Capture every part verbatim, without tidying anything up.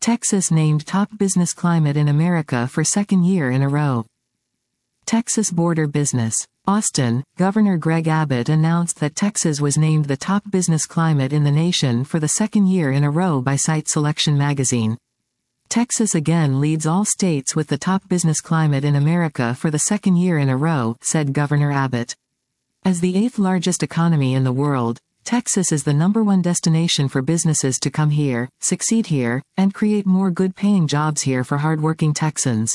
Texas named top business climate in America for second year in a row. Texas border business. Austin, Governor Greg Abbott announced that Texas was named the top business climate in the nation for the second year in a row by Site Selection magazine. Texas again leads all states with the top business climate in America for the second year in a row, said Governor Abbott. As the eighth largest economy in the world, Texas is the number one destination for businesses to come here, succeed here, and create more good-paying jobs here for hardworking Texans.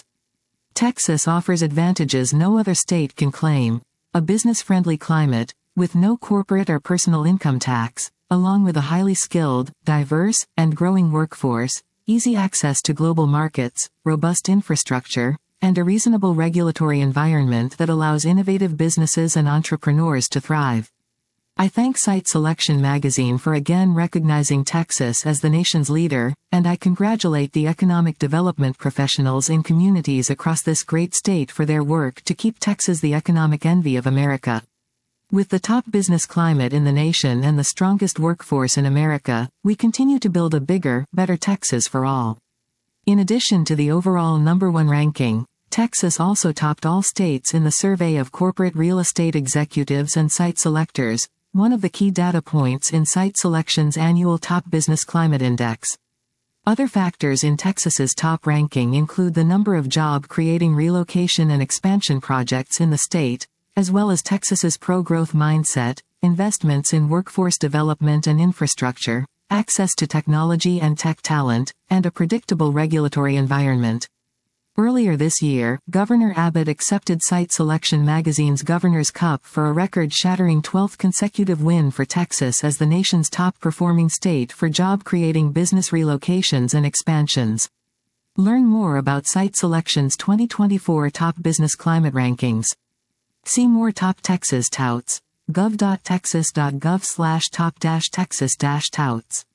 Texas offers advantages no other state can claim: a business-friendly climate, with no corporate or personal income tax, along with a highly skilled, diverse, and growing workforce, easy access to global markets, robust infrastructure, and a reasonable regulatory environment that allows innovative businesses and entrepreneurs to thrive. I thank Site Selection magazine for again recognizing Texas as the nation's leader, and I congratulate the economic development professionals in communities across this great state for their work to keep Texas the economic envy of America. With the top business climate in the nation and the strongest workforce in America, we continue to build a bigger, better Texas for all. In addition to the overall number one ranking, Texas also topped all states in the survey of corporate real estate executives and site selectors, one of the key data points in Site Selection's annual Top Business Climate Index. Other factors in Texas's top ranking include the number of job-creating relocation and expansion projects in the state, as well as Texas's pro-growth mindset, investments in workforce development and infrastructure, access to technology and tech talent, and a predictable regulatory environment. Earlier this year, Governor Abbott accepted Site Selection magazine's Governor's Cup for a record-shattering twelfth consecutive win for Texas as the nation's top-performing state for job-creating business relocations and expansions. Learn more about Site Selection's twenty twenty-four Top Business Climate Rankings. See more Top Texas Touts. gov dot texas dot gov slash top dash texas dash touts.